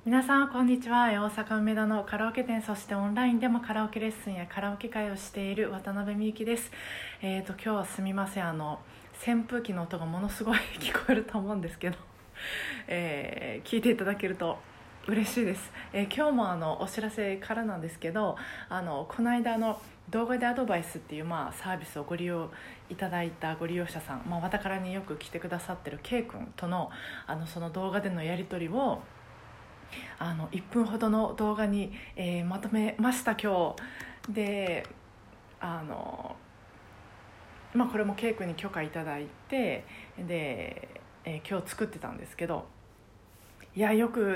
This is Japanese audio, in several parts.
皆さんこんにちは。大阪梅田のカラオケ店、そしてオンラインでもカラオケレッスンやカラオケ会をしている渡辺美幸です。今日はすみません、扇風機の音がものすごい聞こえると思うんですけど、聞いていただけると嬉しいです。今日もお知らせからなんですけど、この間動画でアドバイスっていう、サービスをご利用いただいたご利用者さん、わたからによく来てくださってる K 君とのその動画でのやり取りを1分ほどの動画に、まとめました今日で。これも K 君に許可いただいてで、今日作ってたんですけど、いやよく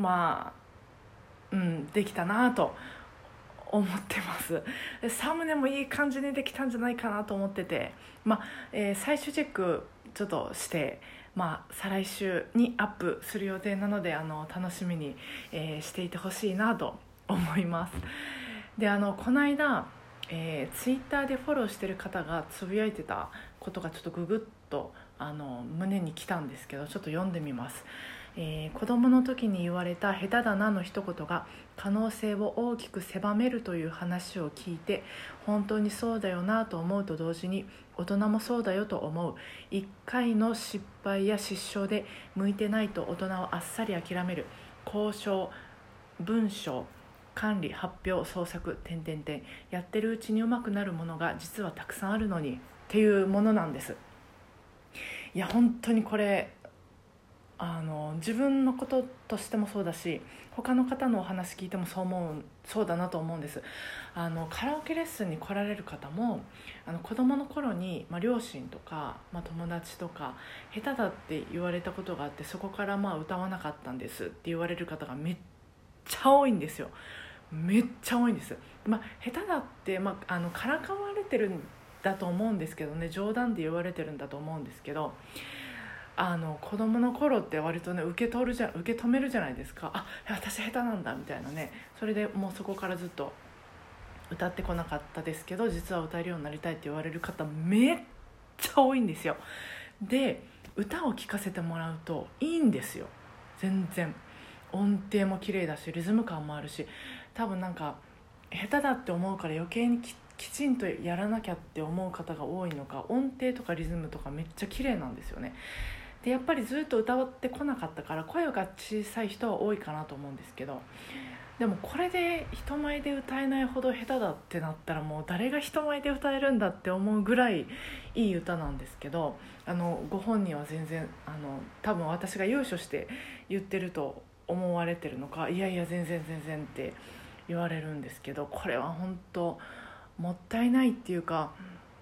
できたなと思ってます。サムネもいい感じにできたんじゃないかなと思ってて、最終チェックちょっとして、再来週にアップする予定なので楽しみに、していてほしいなと思います。でこの間、ツイッターでフォローしてる方がつぶやいてたことがちょっとググッと胸に来たんですけど、ちょっと読んでみます。子供の時に言われた下手だなの一言が可能性を大きく狭めるという話を聞いて、本当にそうだよなと思うと同時に、大人もそうだよと思う。一回の失敗や失笑で向いてないと大人をあっさり諦める。交渉、文章、管理、発表、創作、やってるうちにうまくなるものが実はたくさんあるのにっていうものなんです。いや本当にこれ自分のこととしてもそうだし、他の方のお話聞いてもそうだなと思うんです。カラオケレッスンに来られる方も子供の頃に、両親とか、友達とか下手だって言われたことがあって、そこから歌わなかったんですって言われる方がめっちゃ多いんですよ。めっちゃ多いんです。下手だって、からかわれてるんだと思うんですけどね、冗談で言われてるんだと思うんですけど、子供の頃って割とね受け止めるじゃないですか。私下手なんだみたいなね。それでもうそこからずっと歌ってこなかったですけど、実は歌えるようになりたいって言われる方めっちゃ多いんですよ。で歌を聴かせてもらうといいんですよ。全然音程も綺麗だし、リズム感もあるし、多分下手だって思うから余計にきちんとやらなきゃって思う方が多いのか、音程とかリズムとかめっちゃ綺麗なんですよね。でやっぱりずっと歌ってこなかったから声が小さい人は多いかなと思うんですけど、でもこれで人前で歌えないほど下手だってなったら、もう誰が人前で歌えるんだって思うぐらいいい歌なんですけど、ご本人は全然多分私が優勝して言ってると思われてるのか、いやいや全然って言われるんですけど、これは本当もったいないっていうか、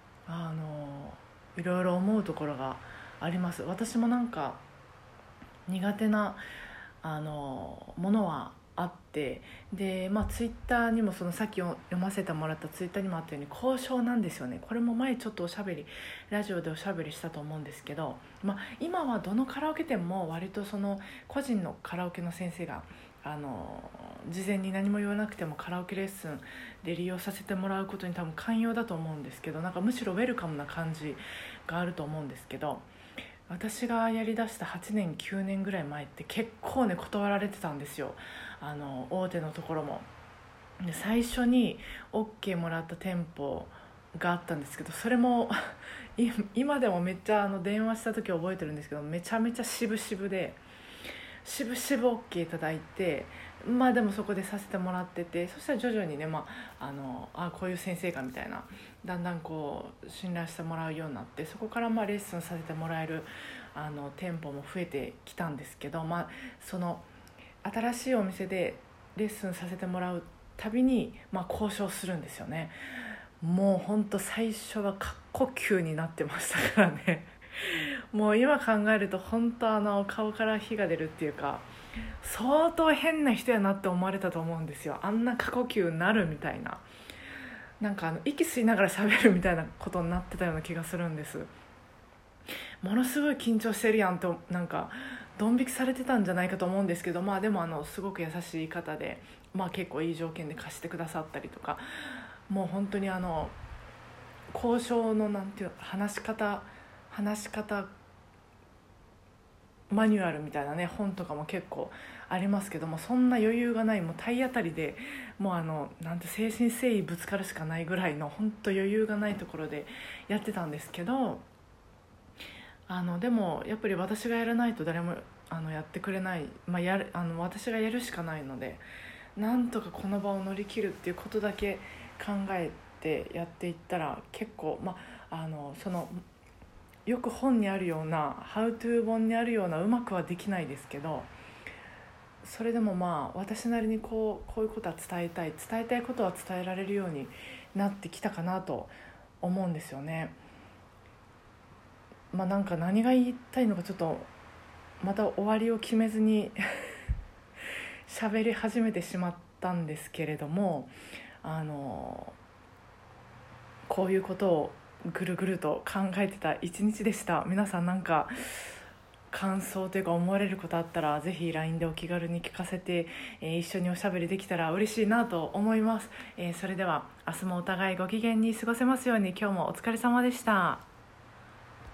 いろいろ思うところがあります。私も苦手なものはあって、でツイッターにもさっき読ませてもらったツイッターにもあったように交渉なんですよね。これも前ちょっとラジオでおしゃべりしたと思うんですけど、今はどのカラオケ店も割と個人のカラオケの先生が事前に何も言わなくてもカラオケレッスンで利用させてもらうことに多分寛容だと思うんですけど、むしろウェルカムな感じがあると思うんですけど、私がやりだした8年9年ぐらい前って結構ね断られてたんですよ。大手のところも。で最初に OK もらった店舗があったんですけど、それも今でもめっちゃ電話した時覚えてるんですけど、めちゃめちゃ渋々でOK いただいて、でもそこでさせてもらってて、そしたら徐々にね、こういう先生がみたいな、だんだん信頼してもらうようになって、そこからレッスンさせてもらえる店舗も増えてきたんですけど、その新しいお店でレッスンさせてもらうたびに、交渉するんですよね。もうほんと最初は過呼吸になってましたからね。もう今考えると本当顔から火が出るっていうか、相当変な人やなって思われたと思うんですよ。あんな過呼吸になるみたいな、息吸いながら喋るみたいなことになってたような気がするんです。ものすごい緊張してるやんとドン引きされてたんじゃないかと思うんですけど、でもすごく優しい方で、結構いい条件で貸してくださったりとか、もう本当に交渉の話し方マニュアルみたいなね本とかも結構ありますけども、そんな余裕がない、もう体当たりでもうなんて誠心誠意ぶつかるしかないぐらいの本当余裕がないところでやってたんですけど、でもやっぱり私がやらないと誰もやってくれない、私がやるしかないので、なんとかこの場を乗り切るっていうことだけ考えてやっていったら結構、そのよく本にあるようなハウトゥー本にあるようなうまくはできないですけど、それでも私なりにこういうことは伝えたいことは伝えられるようになってきたかなと思うんですよね。なんか何が言いたいのかちょっとまた終わりを決めずに喋り始めてしまったんですけれども、こういうことをぐるぐると考えてた一日でした。皆さんなんか感想というか思われることあったらぜひ LINE でお気軽に聞かせて、一緒におしゃべりできたら嬉しいなと思います。それでは明日もお互いご機嫌に過ごせますように。今日もお疲れ様でした。